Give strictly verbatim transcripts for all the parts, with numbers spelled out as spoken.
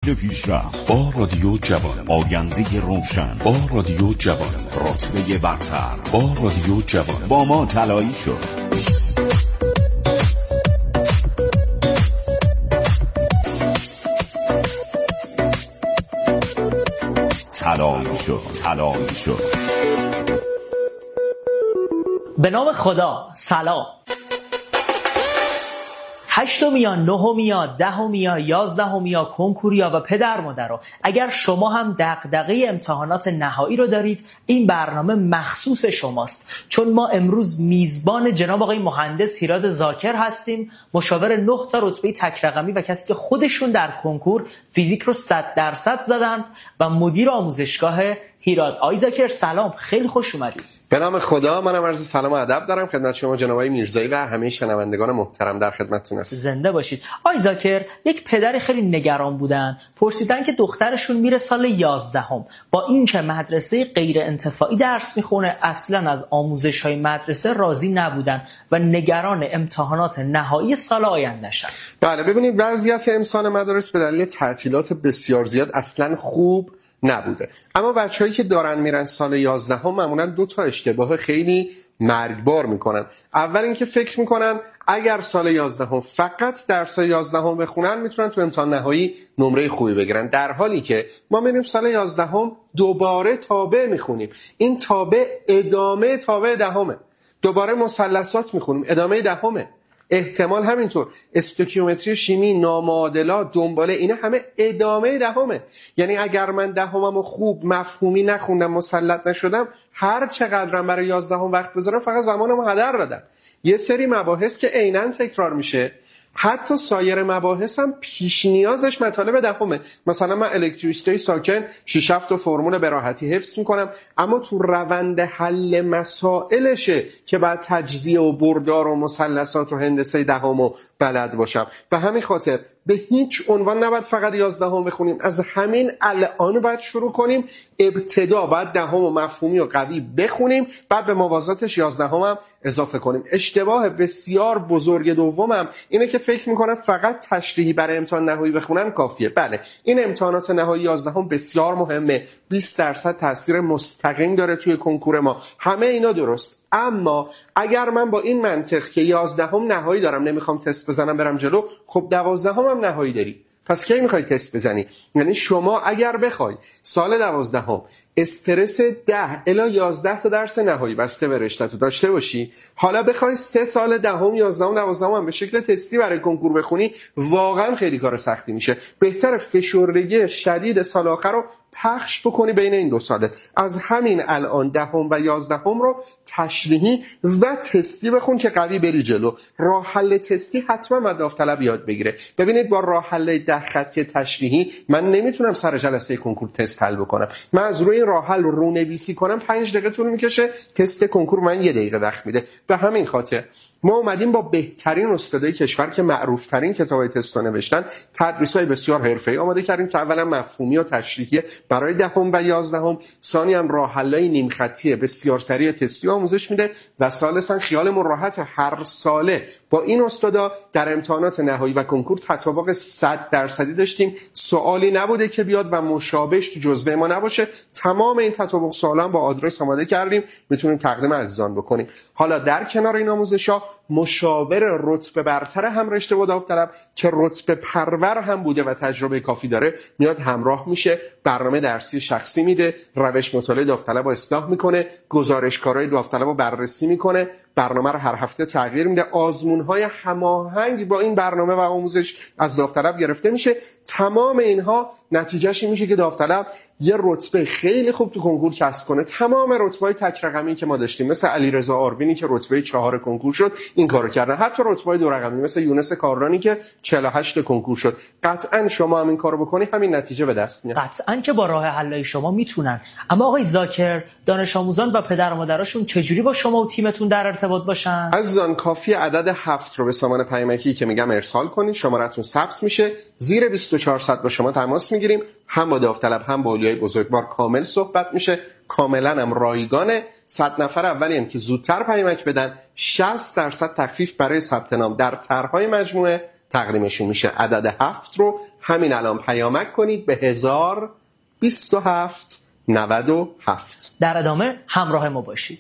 مسیر پیشرفت با رادیو جوان، آینده روشن با رادیو جوان، رتبه برتر با رادیو جوان. با ما طلایی شد. طلایی شد طلایی شد. به نام خدا. سلام. هشتمیا، نهمیا، دهمیا، یازدهمیا، کنکوریا و پدر مادرها، اگر شما هم دغدغه امتحانات نهایی رو دارید، این برنامه مخصوص شماست، چون ما امروز میزبان جناب آقای مهندس هیراد ذاکر هستیم، مشاور نه تا رتبه تک رقمی و کسی که خودشون در کنکور فیزیک رو صد درصد زدند و مدیر آموزشگاه هیراد. آقای ذاکر سلام، خیلی خوش اومدید. به نام خدا، منم عرض سلام و ادب دارم خدمت شما جناب آقای میرزایی و همه شنوندگان محترم، در خدمتتون هستم. زنده باشید. آقای ذاکر، یک پدر خیلی نگران بودن، پرسیدن که دخترشون میره سال یازدهم، با اینکه مدرسه غیر انتفاعی درس میخونه، اصلا از آموزش‌های مدرسه راضی نبودن و نگران امتحانات نهایی سال آینده شدن. بله، ببینید وضعیت امسال مدارس به دلیل تعطیلات بسیار زیاد اصلا خوب نبوده، اما بچه‌هایی که دارن میرن سال یازدهم معمولا دو تا اشتباه خیلی مرگبار میکنن. اول اینکه فکر میکنن اگر سال یازدهم فقط درس یازدهم بخونن میتونن تو امتحان نهایی نمره خوبی بگیرن، در حالی که ما میریم سال یازدهم دوباره تابع میخونیم. این تابع ادامه تابع دهمه، دوباره مثلثات میخونیم، ادامه دهمه. احتمال همینطور استوکیومتری شیمی، نامعادلات، دنباله، اینا همه ادامه دهمه. یعنی اگر من دهممو خوب مفهومی نخوندم، مسلط نشدم، هر چقدرم برای یازدهم وقت بذارم فقط زمانمو هدر دادم. یه سری مباحث که عیناً تکرار میشه، حتی سایر مباحث هم پیش نیازش مطالب دهمه. مثلا من الکتریسیته ساکن شش هفت تا فرمول به راحتی حفظ میکنم، اما تو روند حل مسائلشه که بعد تجزیه و بردار و مثلثات و هندسه دهمو بلد باشم. و همین خاطر به هیچ عنوان نباید فقط یازدهم بخونیم، از همین الان باید شروع کنیم. ابتدا باید دهم و مفهومی و قوی بخونیم، بعد به موازاتش یازدهم هم اضافه کنیم. اشتباه بسیار بزرگ دومم اینه که فکر میکنن فقط تشریحی برای امتحان نهایی بخونن کافیه. بله، این امتحانات نهایی یازدهم بسیار مهمه، بیست درصد تاثیر مستقیم داره توی کنکور ما، همه اینا درست. اما اگر من با این منطق که یازدهم نهایی دارم، نمیخوام تست بزنم برم جلو، خب دوازدهم هم نهایی داری، پس کی میخوای تست بزنی؟ یعنی شما اگر بخوای سال دوازدهم استرس ده الی یازده تا درس نهایی بسته به رشته تو داشته باشی، حالا بخوای سه سال دهم، یازدهم، دوازدهم هم به شکل تستی برای کنکور بخونی، واقعا خیلی کار سختی میشه. بهتره فشردگی شدید سال آخر رو پخش بکنی بین این دو ساله. از همین الان دهم و یازدهم رو تشریحی و تستی بخون که قوی بری جلو. راه حل تستی حتما باید داوطلب یاد بگیره. ببینید با راه حل ده خطی تشریحی من نمیتونم سر جلسه کنکور تست حل بکنم. من از روی راه حل رو رونویسی کنم پنج دقیقه طول میکشه، تست کنکور من یه دقیقه وقت میده. به همین خاطر ما اومدیم با بهترین استادای کشور که معروف ترین کتابای تست نوشتن، تدریس‌های بسیار حرفه‌ای آماده کردیم که اولا مفهومی و تشریحی برای دهم و یازدهم، ثانیاً راه حل‌های نیم خطی بسیار سریع تستی آموزش میده و ثالثاً خیالمون راحت هر ساله با این استادا در امتحانات نهایی و کنکور تطابق صد درصدی داشتیم. سوالی نبوده که بیاد و مشابهش تو جزوه ما نباشه. تمام این تطابق سوالا با آدرس آماده کردیم، میتونیم تقدیم عزیزان بکنیم. حالا در کنار این آموزش‌ها مشاور رتبه برتر هم رشته و داوطلب که رتبه پرور هم بوده و تجربه کافی داره میاد همراه میشه، برنامه درسی شخصی میده، روش مطالعه داوطلب رو اصلاح میکنه، گزارشکارهای داوطلب رو بررسی میکنه، برنامه رو هر هفته تغییر میده، آزمون‌های هماهنگ با این برنامه و آموزش از داوطلب گرفته میشه. تمام اینها نتیجهش این میشه که داوطلب یه رتبه خیلی خوب تو کنکور کسب کنه. تمام رتبه‌های تک رقمی که ما داشتیم، مثل علیرضا آروینی که رتبه چهار کنکور شد، این کارو کردن. حتی رتبه‌های دو رقمی مثل یونس کارانی که چهل و هشت کنکور شد. قطعاً شما هم این کارو بکنی همین نتیجه به دست میاد. قطعاً که با راه حلای شما میتونن. اما آقای ذاکر، دانش آموزان و پدر و مادراشون چجوری با شما و تیمتون در ارتباط باشن؟ عزیزان، کافی عدد هفت رو به سامان پیامکی که میگم ارسال کنید، شماره‌تون ثبت میشه، زیر بیست و چهار ساعت با شما تماس میگیریم، هم با داوطلب هم با اولیای بزرگوار کامل صحبت میشه، کاملا هم رایگانه. صد نفر اولی هم که زودتر پیامک بدن شصت درصد تخفیف برای ثبت نام در طرح‌های مجموعه تقدیمشون میشه. عدد هفت رو همین الان پیامک کنید به هزار بیست و هفت نود و هفت. در ادامه همراه ما باشید.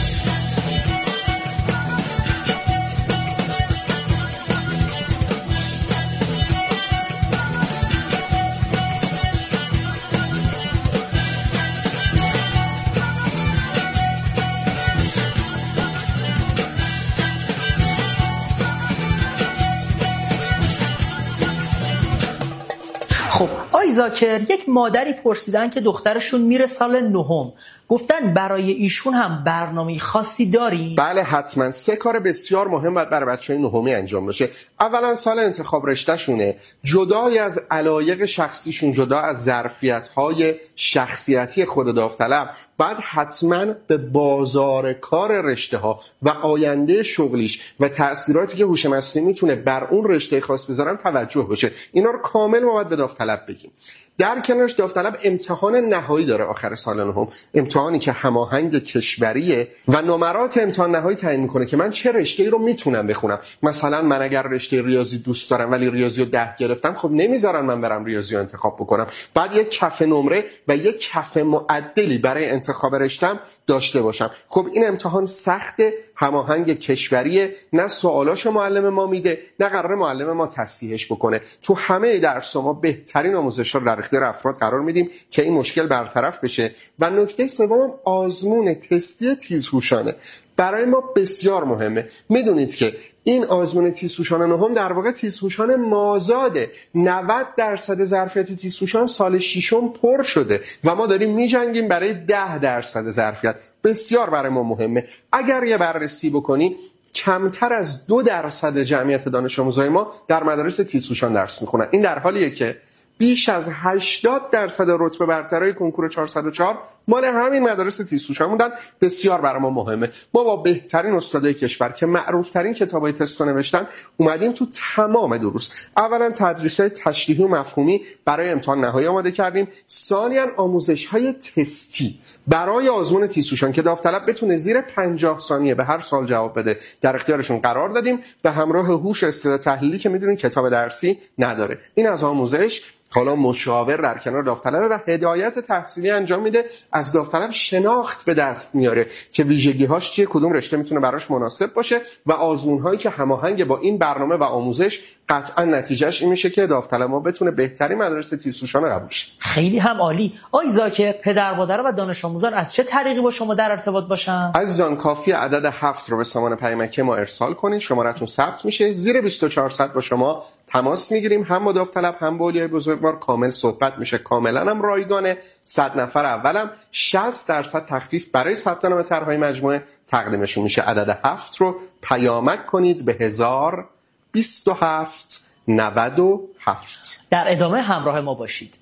خب آی زاکر، یک مادری پرسیدن که دخترشون میره سال نهم، گفتن برای ایشون هم برنامه خاصی داری؟ بله حتما. سه کار بسیار مهم باید برای بچه‌های نهمی انجام بشه. اولا سال انتخاب رشتهشونه، جدای از علایق شخصیشون، جدا از ظرفیت‌های شخصیتی خود داوطلب، بعد حتما به بازار کار رشته‌ها و آینده شغلیش و تأثیراتی که هوش مصنوعی میتونه بر اون رشته خاص بذارن توجه بشه. اینا رو کامل ما باید به داوطلب بگیم. در کنارش داوطلب امتحان نهایی داره آخر سال نهم، امتحانی که هماهنگ کشوریه و نمرات امتحان نهایی تعیین میکنه که من چه رشته‌ای رو میتونم بخونم. مثلا من اگر رشته ریاضی دوست دارم ولی ریاضی رو ده گرفتم، خب نمیذارن من برم ریاضی رو انتخاب بکنم. بعد یک کف نمره و یک کف معدلی برای انتخاب رشته‌ام داشته باشم. خب این امتحان سخت، هماهنگ کشوریه، نه سوالاشو معلم ما میده نه قرار معلم ما تصحیحش بکنه. تو همه درس ما بهترین آموزش‌ها رو در اختیار افراد قرار میدیم که این مشکل برطرف بشه. و نکته سوم آزمون تستی تیزهوشانه برای ما بسیار مهمه. میدونید که این آزمون تیزهوشان نهم در واقع تیزهوشان مازاده. نود درصد ظرفیت تیزهوشان سال ششم پر شده و ما داریم میجنگیم برای ده درصد ظرفیت. بسیار برای ما مهمه. اگر یه بررسی بکنی، کمتر از دو درصد جمعیت دانش آموزای ما در مدارس تیزهوشان درس میخونن. این در حالیه که بیش از هشتاد درصد رتبه برترای کنکور چهارصد و چهار مال همین مدارس تیزهوشان موندن. بسیار برای ما مهمه. ما با بهترین استادای کشور که معروفترین کتابای تست رو نوشتن اومدیم تو تمام دروس اولا تدریس‌های تشریحی و مفهومی برای امتحان نهایی آماده کردیم، ثانیاً آموزش‌های تستی برای آزمون تیزهوشان که داوطلب بتونه زیر پنجاه ثانیه به هر سوال جواب بده در اختیارشون قرار دادیم، به همراه هوش استدلال تحلیلی که میدونین کتاب درسی نداره. این از آموزش. حالا مشاور در کنار داوطلب و هدایت تحصیلی انجام میده، از داوطلب شناخت به دست میاره که ویژگی‌هاش چیه، کدوم رشته میتونه براش مناسب باشه و آزمون‌هایی که هماهنگ با این برنامه و آموزش قطعا نتیجهش این میشه که داوطلب ما بتونه بهترین مدارس تیزهوشان قبول شه. خیلی هم عالی. آقای زاکر، پدر مادر و دانش آموزان از چه طریقی با شما در ارتباط باشن؟ عزیزان کافی عدد هفت رو به سامان پیامکی ما ارسال کنید، شماره‌تون ثبت میشه، زیر بیست و چهار صد با شما تماس میگیریم، هم با داوطلب هم با اولیای بزرگوار کامل صحبت میشه، کاملا هم رایگانه. صد نفر اولم شصت درصد تخفیف برای ثبت نام طرح‌های مجموعه تقدیمشون میشه. عدد هفت رو پیامک کنید به هزار بیست و هفت نود و هفت. در ادامه همراه ما باشید.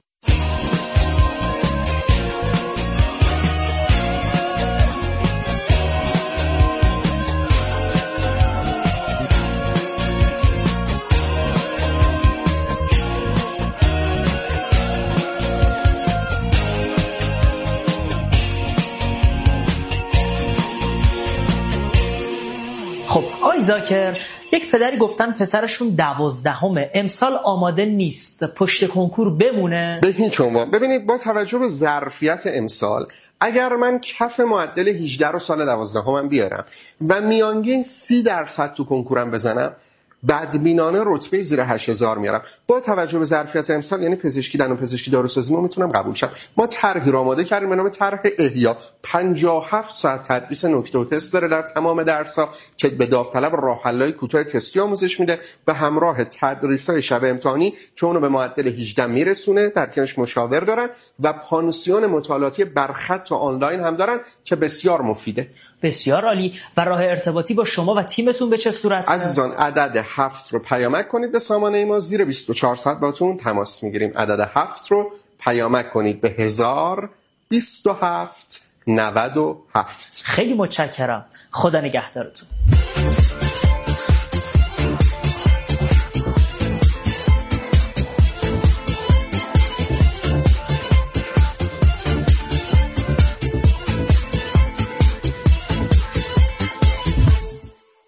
خب آقای زاکر، یک پدری گفتن پسرشون دوازدهمه، امسال آماده نیست، پشت کنکور بمونه؟ به هیچ عنوان. ببینید با توجه به ظرفیت امسال، اگر من کف معدل هجده رو سال دوازدهمم بیارم و میانگین سی درصد تو کنکورم بزنم، بدبینانه رتبه زیر هشت هزار میارم. با توجه به ظرفیت امسال، یعنی پزشکی دندون پزشکی داروسازی، ما میتونم قبول شم. ما طرحی رو آماده کردیم به نام طرح احیا، پنجاه و هفت ساعت تدریس نکته و تست داره در تمام درس‌ها که به داوطلب راه حل‌های کوتاه تستی آموزش میده به همراه تدریس‌های شب امتحانی که اونو به معدل هجده میرسونه. در کنارش مشاور دارن و پانسیون مطالعاتی برخط و آنلاین هم دارن که بسیار مفیده. بسیار عالی. و راه ارتباطی با شما و تیمتون به چه صورته؟ عزیزان عدد هفت رو پیامک کنید به سامانه ما، زیر بیست و چهار صد باتون تماس میگیریم. عدد هفت رو پیامک کنید به هزار بیست و هفت نود و هفت. خیلی متشکرم. خدا نگهدارتون.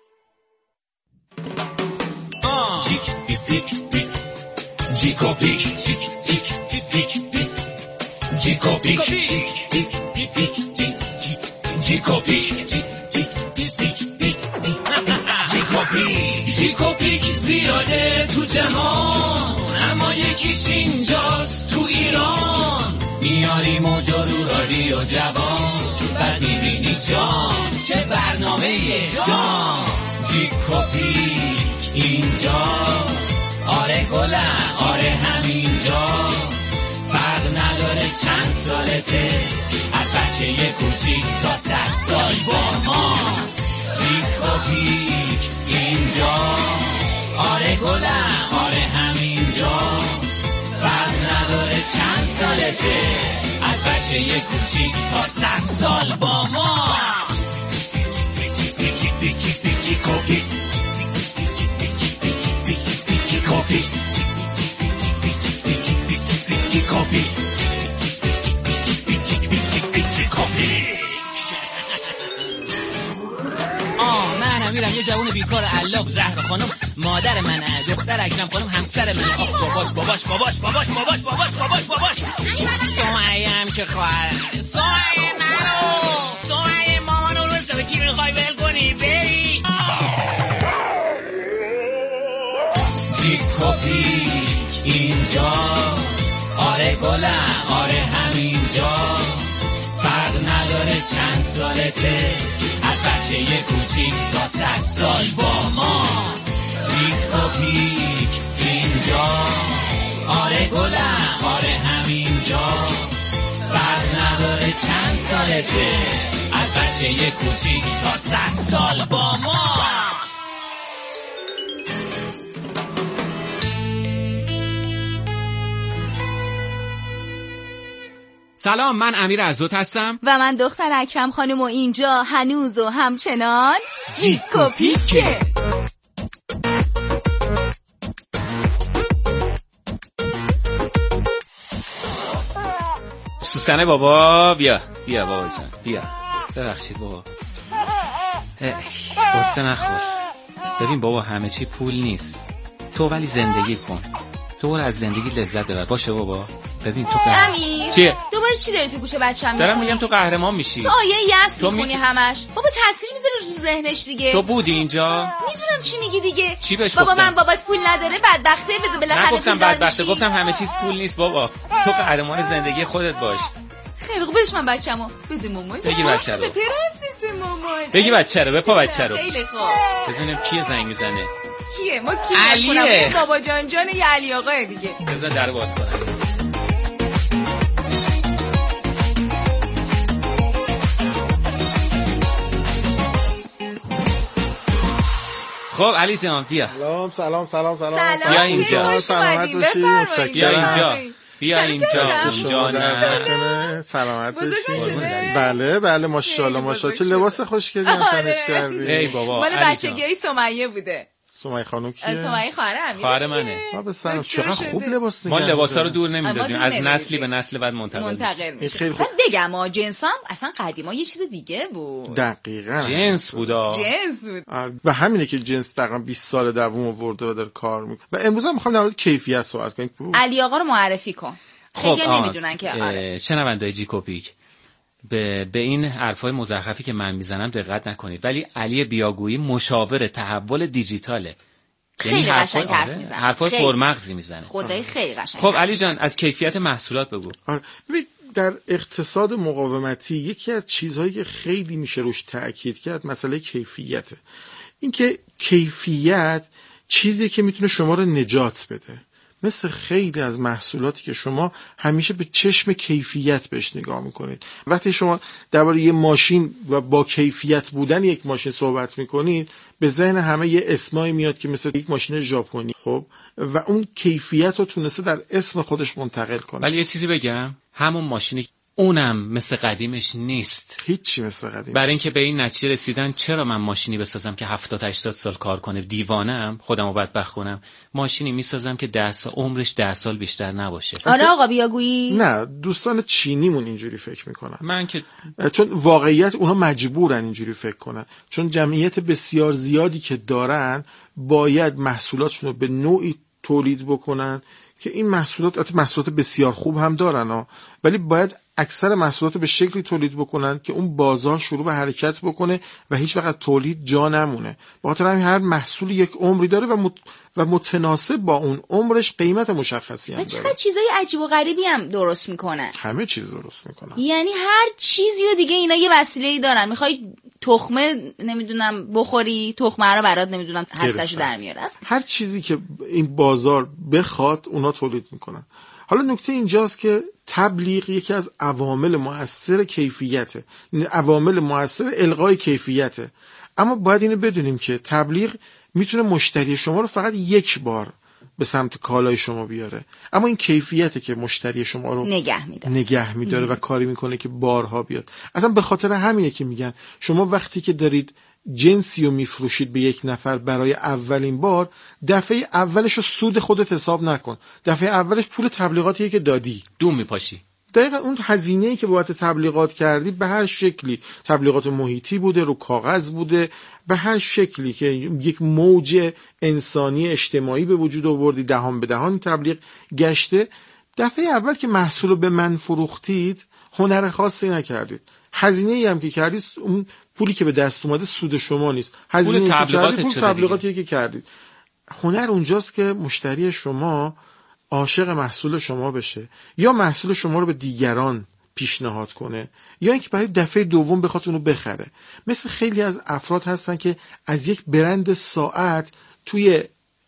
Chico Peak پیک جیکو پیک جیکو پیک جیکو پیک زیاده تو جهان، اما یکیش اینجاست تو ایران. میاری موجا رو رادیو جوان، بعد میبینی جان چه برنامه جان. جیکو پیک اینجاست، آره گلم آره همینجاست. فرق نداره چند سالته، از بچه یه کوچیک تا صد سال با ماست. جیکو پیک اینجاست، آره گلم آره همینجاست. فرق نداره چند سالته، از بچه یه کوچیک تا صد سال با ماست. جیکو پیک آه من امیرم، یه جوون بیکار علاف زهر خانم، مادر منه، دختر اکرم خانم همسر منه. آه باباش باباش باباش باباش باباش باباش باباش باباش سومعی هم که خواهرم، سومعی منو سومعی مامانو روز به کی میخوای ول کنی بری. جیکو پیک اینجاست، آره گلم آره همینجاست. فرق نداره چند سالته، از بچه یه کوچیک تا صد سال با ماست. جیکو پیک اینجاست، آره گلم آره همینجاست. فرق نداره چند سالته، از بچه یه کوچیک تا صد سال با ماست. سلام، من امیر عزت هستم و من دختر اکرم خانم و اینجا هنوز و همچنان جیکو پیکه. سوسنه بابا بیا بیا بابا جان بیا. ببخشید بابا، قصه نخور. ببین بابا همه چی پول نیست، تو ولی زندگی کن، تو برو از زندگی لذت ببر. باشه بابا. ببین تو قهر... امیر چیه؟ دوباره چی داری تو گوش بچه‌م میگی؟ دارم میگم تو قهرمان میشی. تو آیه یس میخونی می... همش. بابا تاثیر میذاره رو ذهنش دیگه. تو بودی اینجا؟ میدونم چی میگی دیگه. چی بهش بابا گفتم؟ من بابات پول نداره بدبخته، بذار بالاخره پول گفتم بدبخته، گفتم همه چیز پول نیست بابا. تو قهرمان زندگی خودت باش. خیلی خوب، بدش من بچه‌مو. بده مامان. بگی بچه رو. به پرنسس مامان. بگی بچه رو، بپا بچه رو. خیلی خوب. بزنیم کیه زنگ میزنه. کیه؟ ما کیه؟ علیه. بابا جان جان یه علی آقا دیگه. بزن در باز کنم. خب علی جان بیا. سلام سلام سلام سلام. سلام. بیا اینجا. سلامت باشی. بیا اینجا. بیا اینجا. اونجا نه. سلامت باشی. بله بله بله ماشاءالله ماشاءالله چه لباس خوشگلی تنش کردی. ای بابا. مال بچگی سمیه بوده. سمیه خانم کیه؟ سمیه خواهر امیره. خواهر منه. ما به سلام چقدر خوب لباس نگه. ما لباسا رو دور نمیندازیم، از نسلی به نسل بعد منتقل منتقل میشه. خیلی خوب. بگم ما جنس هم اصلا قدیما یه چیز دیگه بود. دقیقاً. جنس بودا. جنس بود. و همینه که جنس تقریبا بیست سال دووم آورده و داره کار میکنه. و امروز هم میخوام در مورد کیفیت صحبت کنیم. علی آقا رو معرفی کن. خب خیلی نمیدونن که آره. شنونده‌های جیکو پیک، به به این حرفای مزخرفی که من میزنم دقت نکنید، ولی علی بیاگویی مشاور تحول دیجیتاله. خیلی قشنگ حرف آره. میزنه. حرفای پرمغزی میزنه. خدای خیلی قشنگ. خب علی جان از کیفیت محصولات بگو. آره. در اقتصاد مقاومتی یکی از چیزهایی که خیلی میشه روش تأکید کرد مسئله کیفیته. اینکه کیفیت چیزی که میتونه شما رو نجات بده. مثل خیلی از محصولاتی که شما همیشه به چشم کیفیت بهش نگاه میکنید. وقتی شما درباره یه ماشین و با کیفیت بودن یک ماشین صحبت میکنید، به ذهن همه یه اسمایی میاد که مثل یک ماشین ژاپنی. خب و اون کیفیت رو تونسته در اسم خودش منتقل کنه. ولی یه چیزی بگم، همون ماشینی اونم مثل قدیمش نیست. هیچی مثل قدیمش. برای اینکه به این نتیجه رسیدن چرا من ماشینی بسازم که هفتاد هشتاد سال کار کنه؟ دیوانه‌ام خودمو بدبخت کنم؟ ماشینی میسازم که ده سال عمرش ده سال بیشتر نباشه. آره آقا بیاگویی. نه دوستان چینیمون اینجوری فکر میکنن. من که چون واقعیت اونا مجبورن اینجوری فکر کنن، چون جمعیت بسیار زیادی که دارن باید محصولاتشون رو به نوعی تولید بکنن که این محصولات البته محصولات بسیار خوب هم دارن ها، ولی باید اکثر محصولات رو به شکلی تولید بکنن که اون بازار شروع به حرکت بکنه و هیچ وقت تولید جا نمونه. به خاطر همین هر محصول یک عمری داره و مت... و متناسب با اون عمرش قیمت مشخصی هم داره. چقدر چیزای عجیب و غریبی هم درست میکنن. همه چیز درست میکنن. یعنی هر چیزی رو دیگه اینا یه وسیله‌ای دارن. میخوای تخمه نمیدونم بخوری، تخمه رو برات نمیدونم هستشو در میاره. هر چیزی که این بازار بخواد اونا تولید میکنن. حالا نکته اینجاست که تبلیغ یکی از عوامل مؤثر کیفیته، یعنی عوامل مؤثر الغای کیفیته. اما باید اینو بدونیم که تبلیغ میتونه مشتری شما رو فقط یک بار به سمت کالای شما بیاره، اما این کیفیته که مشتری شما رو نگه میداره نگه میداره و کاری میکنه که بارها بیاد. اصلا به خاطر همینه که میگن شما وقتی که دارید جنسی رو میفروشید به یک نفر برای اولین بار، دفعه اولش رو سود خودت حساب نکن، دفعه اولش پول تبلیغاتیه که دادی، دوم میپاشی. دقیقا اون هزینه‌ای که بابت تبلیغات کردی به هر شکلی، تبلیغات محیطی بوده، رو کاغذ بوده، به هر شکلی که یک موج انسانی اجتماعی به وجود آوردی، دهان به دهان تبلیغ گشته، دفعه اول که محصول رو به من فروختید هنر خاصی نکردید. هزینه‌ای هم که کردید اون پولی که به دست اومده سود شما نیست، هزینه‌ای که کردید پول تبلیغاتی که کردید. هنر اونجاست که مشتری شما عاشق محصول شما بشه، یا محصول شما رو به دیگران پیشنهاد کنه، یا اینکه برای دفعه دوم بخواد اونو بخره. مثل خیلی از افراد هستن که از یک برند ساعت توی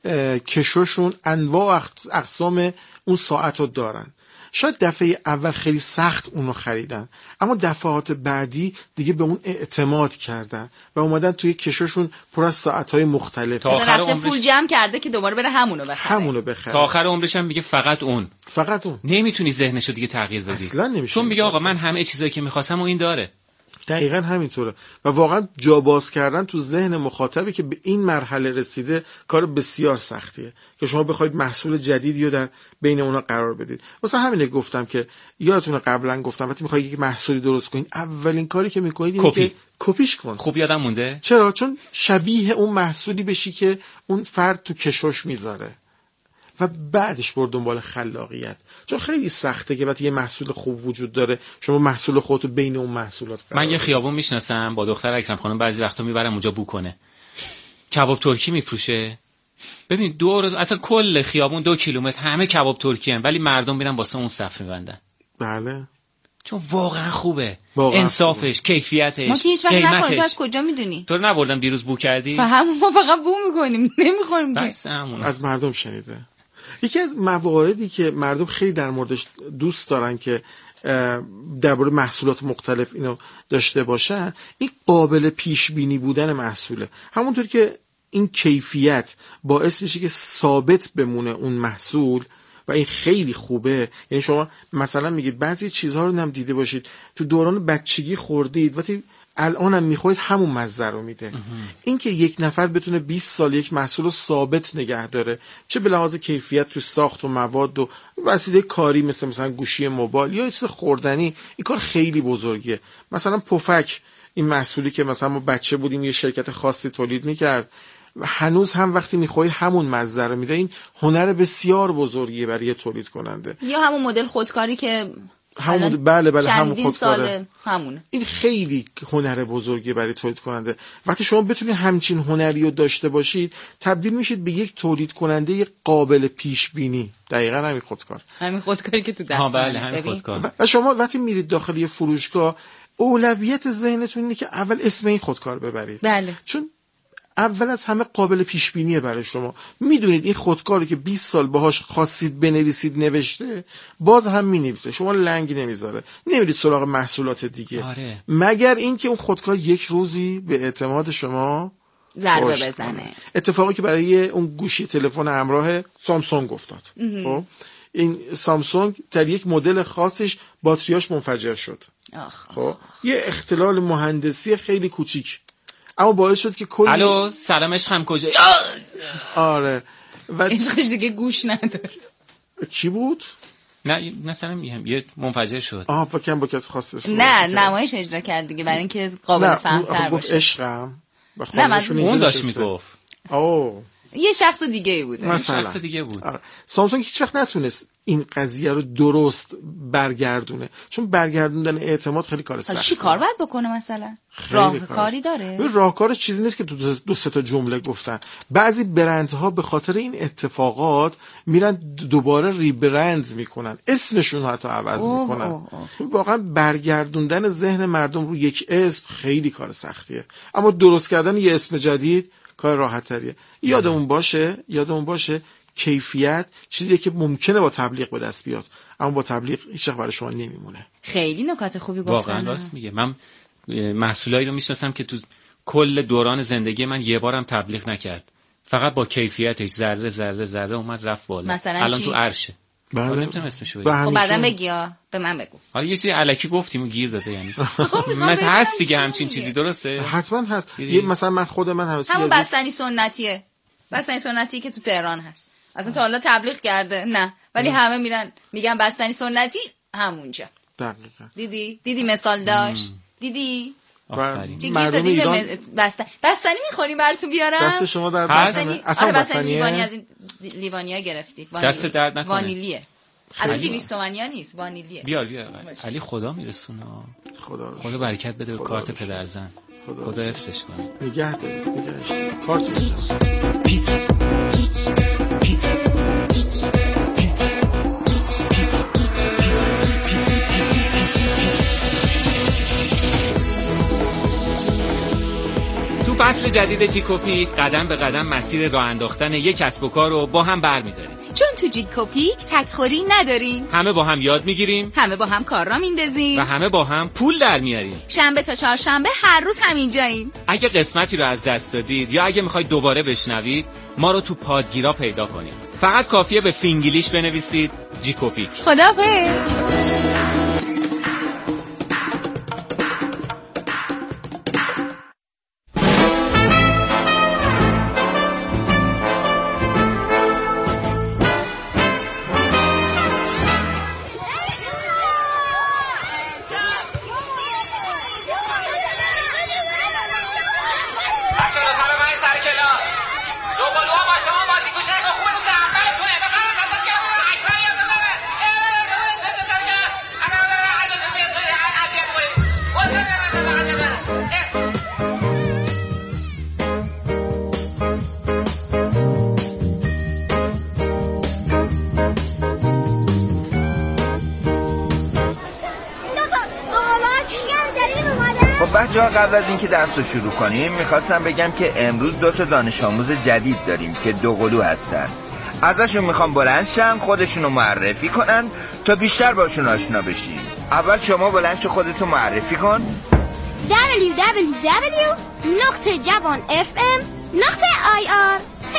کشوشون انواع اقسام اون ساعت رو دارن. شاید دفعه اول خیلی سخت اونو خریدن، اما دفعات بعدی دیگه به اون اعتماد کردن و اومدن توی کشوشون پر از ساعت‌های مختلف. تا آخر عمرش پول جمع کرده که دوباره بره همونو بخره. همونو بخره. تا آخر عمرش هم میگه فقط اون. فقط اون. نمیتونی ذهنشو دیگه تغییر بدی. اصلا نمیشه. چون میگه آقا من همه چیزایی که می‌خواستم و این داره. دقیقاً همینطوره و واقعا جا باز کردن تو ذهن مخاطبی که به این مرحله رسیده کار بسیار سختیه که شما بخواید محصول جدیدی رو در بین اونا قرار بدید. واسه همینه گفتم که یادتونه قبلا گفتم وقتی میخواید یک محصولی درست کنید اولین کاری که میکنید اینه که کپیش کن. خوب یادم مونده. چرا؟ چون شبیه اون محصولی بشی که اون فرد تو کشوش میذاره و بعدش برو دنبال خلاقیت. چون خیلی سخته که وقتی یه محصول خوب وجود داره شما محصول خودتو بین اون محصولات قرار من یه خیابون میشناسم با دختر اکرم خانم بعضی وقتا میبرم اونجا بو کنه، کباب ترکی میفروشه. ببین دور اصلا کل خیابون دو کیلومتر همه کباب ترکی ان، ولی مردم میرن واسه اون صف میبندن. بله چون واقعا خوبه، واقعا انصافش خوبه. کیفیتش، ما که هیچ وقت نخوریم. تو از کجا میدونی؟ تو نبردم دیروز بو کردی؟ فهم ما فقط بو میکنیم نمیخوریم. بس همون از مردم شنیده. یکی از مواردی که مردم خیلی در موردش دوست دارن که درباره محصولات مختلف اینو داشته باشن، این قابل پیش بینی بودن محصوله. همونطور که این کیفیت باعث میشه که ثابت بمونه اون محصول و این خیلی خوبه. یعنی شما مثلا میگید بعضی چیزها رو هم دیده باشید تو دوران بچگی خوردید وقتی الان هم میخورید همون مزه رو میده. این که یک نفر بتونه بیست سال یک محصول رو ثابت نگه داره، چه به لحاظ کیفیت تو ساخت و مواد و وسیله کاری مثل مثلا گوشی موبایل یا چیز خوردنی، این کار خیلی بزرگیه. مثلا پفک، این محصولی که مثلا ما بچه بودیم یه شرکت خاصی تولید میکرد و هنوز هم وقتی میخوری همون مزه رو میده. این هنر بسیار بزرگیه برای تولید کننده. یا همون مدل خودکاری که همون بله بله همون خودکاره، همونه. این خیلی هنر بزرگی برای تولید کننده. وقتی شما بتونید همچین هنری رو داشته باشید تبدیل میشید به یک تولید کننده قابل پیش بینی. دقیقاً همین خودکار، همین خودکاری که تو دست ها بله همین خودکار. و شما وقتی میرید داخل یه فروشگاه اولویت ذهنتون اینه که اول اسم این خودکار ببرید. بله. چون اول از همه قابل پیش بینیه برای شما. میدونید این خودکاری که بیست سال باهاش خواستید بنویسید نوشته، باز هم مینویسه، شما لنگ نمیذاره، نمیرید سراغ محصولات دیگه. آره. مگر اینکه اون خودکار یک روزی به اعتماد شما ضربه بزنه. اتفاقی که برای اون گوشی تلفن همراه سامسونگ افتاد. خب این سامسونگ در یک مدل خاصش باتریاش منفجر شد. آخ. خب یه اختلال مهندسی خیلی کوچیک، اما باعث شد که کلی الو سلام عشقم کجا؟ آره و عشقش دیگه گوش نداره. کی بود؟ نه مثلا یه منفجر شد. آها فکرم با کس خاص نه نمایش اجرا کرد دیگه برای اینکه قابل فهم تر باشه. گفت عشقم. نه من اون داشت میگفت. اوه یه شخص دیگه ای بود. مثلا شخص دیگه بود. آره. سامسونگ هیچ وقت نتونست این قضیه رو درست برگردونه، چون برگردوندن اعتماد خیلی کار سختیه. چی کار باید بکنه مثلا؟ راهکاری داره؟ راهکارش چیزی نیست که تو دو سه تا جمله گفتن. بعضی برندها به خاطر این اتفاقات میرن دوباره ریبرند میکنن، اسمشون حتی عوض اوه میکنن. اوه اوه. واقعا برگردوندن ذهن مردم رو یک اسم خیلی کار سختیه، اما درست کردن یه اسم جدید کار راحت تریه. یادمون باشه یادمون باشه کیفیت چیزیه که ممکنه با تبلیغ به دست بیاد، اما با تبلیغ هیچ وقت برای شما نمیمونه. خیلی نکات خوبی گفتن. واقعا راست میگه. من محصولایی رو میشناسم که تو کل دوران زندگی من یه بارم تبلیغ نکرد، فقط با کیفیتش ذره ذره ذره اومد رفت بالا. مثلا الان چی؟ تو عرشه. بله. نمیتونم اسمشو بگم. خب بعدم بگی به من بگو. حالا یه چیزی الکی گفتیم و گیر داده یعنی. مثلا هست دیگه همچین چیزی درسته؟ حتما هست. یه مثلا من خود من هم همون بستنی سنتیه. بستنی سنتی که تو تهران هست. اصلا تا حالا تبلیغ کرده نه، ولی ام. همه میرن میگن بستنی سنتی همونجا. دقیقاً. دیدی؟ دیدی مثال داشت؟ ام. دیدی؟ آفرین. مردم ایران بستنی بستنی می‌خوریم براتون بیارم؟ دست شما در بستنی. اصلا بستنی لیوانی از این لیوانیا گرفتی. دست درد نکنه. وانیلیه. از این دویست تومانیا نیست، وانیلیه. بیار بیار. علی خدا میرسونه. خدا رو. خدا برکت بده به کارت پدرزن. خدا, خدا حفظش کنه. نگه داره، نگهش داره. کارت تو فصل جدید جیکوپیک قدم به قدم مسیر راه انداختن یک کسب و کار رو با هم برمی‌داریم. چون تو جیکوپیک تکخوری نداریم. همه با هم یاد میگیریم، همه با هم کار را میندازیم و همه با هم پول در میاریم. شنبه تا چهارشنبه هر روز همینجاییم. اگه قسمتی رو از دست دادید یا اگه میخواید دوباره بشنوید، ما رو تو پادگیرا پیدا کنید. فقط کافیه به فینگلیش بنویسید جیکوپیک. خداحافظ. بچه ها قبل از اینکه درس رو شروع کنیم میخواستم بگم که امروز دو تا دانش آموز جدید داریم که دوقلو هستن. ازشون میخوام بلند شم خودشونو معرفی کنن تا بیشتر باشون آشنا بشیم. اول شما بلند شو خودتو معرفی کن. دبلیو دبلیو دبلیو نقطه جوان اف ام نقطه آی آر.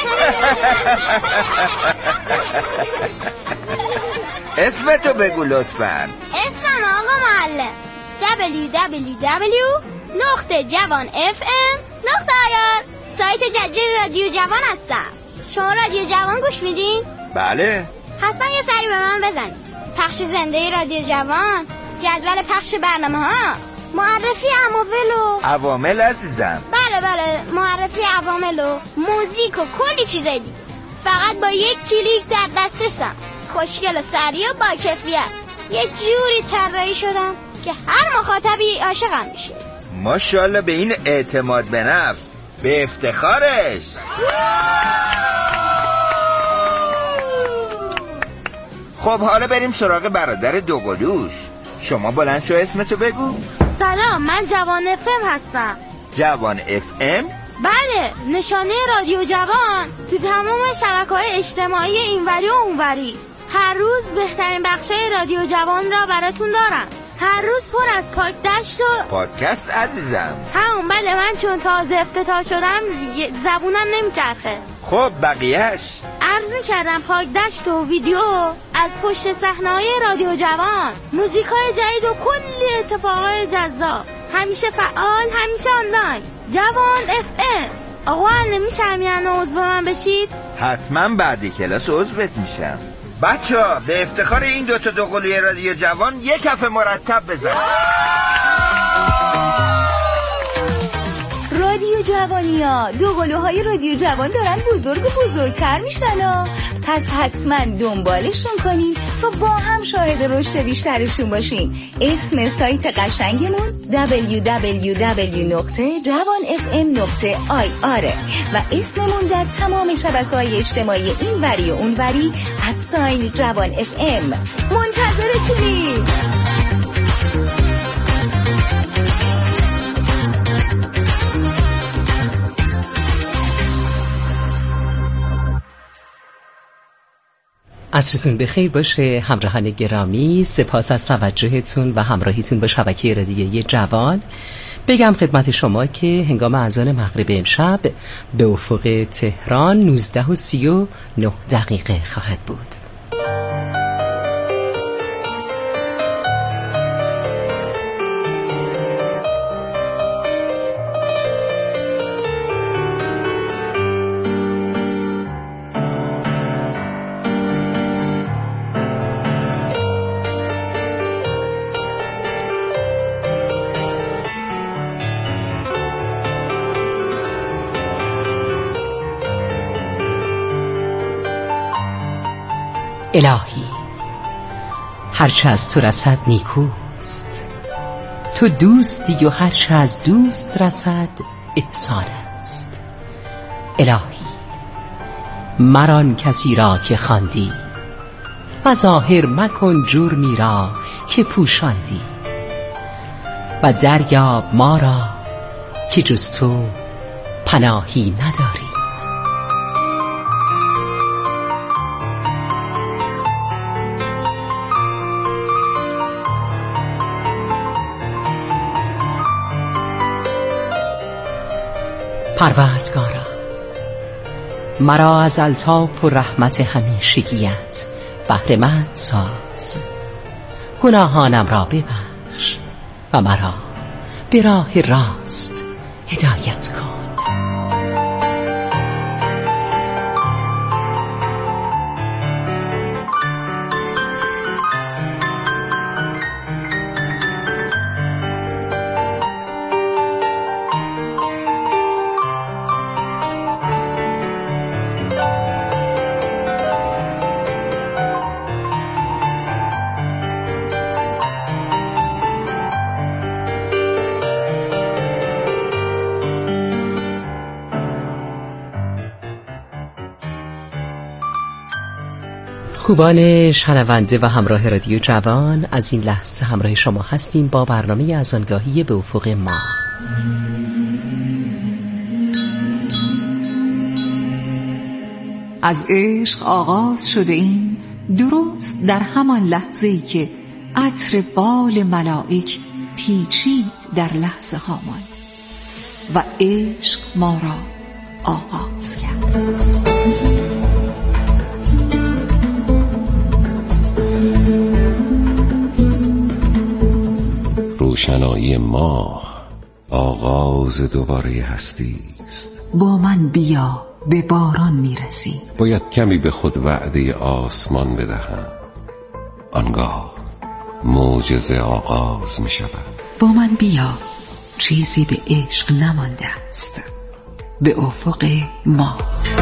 اسمتو بگو لطفاً. اسمم آقا معلم. دبلیو دبلیو دبلیو نقطه جوان اف ام نقطه آی آر. سایت جدید رادیو جوان هستم. شما رادیو جوان گوش میدین؟ بله. حتما یه سری به من بزنید. پخش زنده رادیو جوان، جدول پخش برنامه ها، معرفی عوامل و عوامل عزیزم. بله بله معرفی عوامل و موزیک و کلی چیزای دیگه. فقط با یک کلیک در دسترسم. خوشگل و سریع و با کیفیت. یه جوری طراحی شدم که هر مخاطبی عاشقم بشه. ماشاءالله به این اعتماد به نفس، به افتخارش. خب حالا بریم سراغ برادر دوقلوش. شما بلند شو اسمتو بگو. سلام، من جوان اف ام هستم. جوان اف ام؟ بله، نشانه رادیو جوان تو تمام شبکه‌های اجتماعی اینوری و اونوری. هر روز بهترین بخشای رادیو جوان را براتون دارم. هر روز پر از پاک دشت و پادکست عزیزم. همون بله، من چون تازه افتتاح شدم زبونم نمیچرخه. خب بقیهش عرض میکردم پاک دشت و ویدیو از پشت صحنه‌های رادیو جوان، موزیکای جدید و کلی اتفاقای جذاب. همیشه فعال، همیشه آنلاین. جوان اف ام. آقا نمیشه همین عضو من بشید؟ حتما بعد کلاس عضوت میشم. بچه‌ها به افتخار این دوتا دوقلوی رادیو جوان یک کف مرتب بزن. رادیو جوانیا، دو قلوهای رادیو جوان دارن بزرگ و بزرگتر میشن ها. پس حتما دنبالشون کنین و با هم شاهد رشد بیشترشون باشین. اسم سایت قشنگمون دبلیو دبلیو دبلیو نقطه جوان اف ام نقطه آی آر و اسممون در تمام شبکه‌های اجتماعی این وری و اون وری ادساین جوان اف ام. منتظرتونیم. عصرتون بخیر باشه همراهان گرامی. سپاس از توجهتون و همراهیتون با شبکه رادیویی جوان. بگم خدمت شما که هنگام اذان مغرب امشب به افق تهران نوزده و سی و نه دقیقه خواهد بود. الهی هرچه از تو رسد نیکوست، تو دوستی و هرچه از دوست رسد احسان است. الهی مران کسی را که خواندی و ظاهر مکن جرمی را که پوشاندی و دریاب ما را که جز تو پناهی نداری. پروردگارا مرا از الطاف و رحمت همیشگیت بهره مند ساز، گناهانم را ببخش و مرا به راه راست هدایت کن. خوبان شنونده و همراه رادیو جوان، از این لحظه همراه شما هستیم با برنامه اذانگاهی به افق ما. از عشق آغاز شده این درست در همان لحظه‌ای که عطر بال ملائک پیچید در لحظه هامان و عشق ما را آغاز کرد. روشنایی ماه آغاز دوباره هستی است. با من بیا به باران میرسی. باید کمی به خود وعده آسمان بدهم، آنگاه معجزه آغاز می شود. با من بیا چیزی به عشق نمانده است. به افق ما.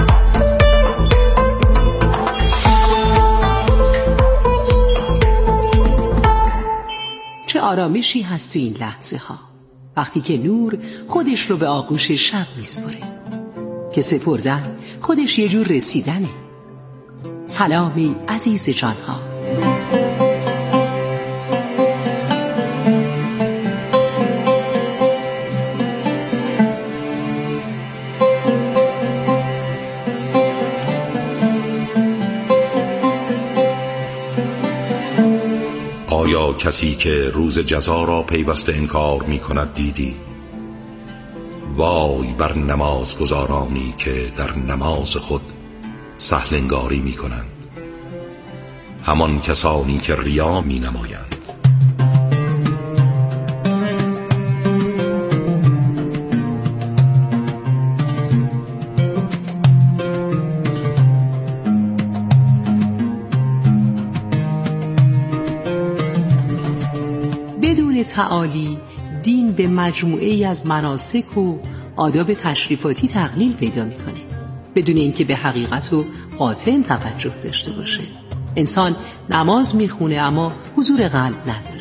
چه آرامشی هست تو این لحظه ها وقتی که نور خودش رو به آغوش شب میسپره، که سپردن خودش یه جور رسیدنه. سلامی عزیز جانها. آیا کسی که روز جزا را پیوسته انکار می کند دیدی؟ وای بر نماز گزارانی که در نماز خود سهل انگاری می کنند، همان کسانی که ریا می نمایند. بدون تعالی دین به مجموعه از مناسک و آداب تشریفاتی تقلیل پیدا میکنه بدون اینکه به حقیقت و باطن توجه داشته باشه. انسان نماز میخونه اما حضور قلب نداره.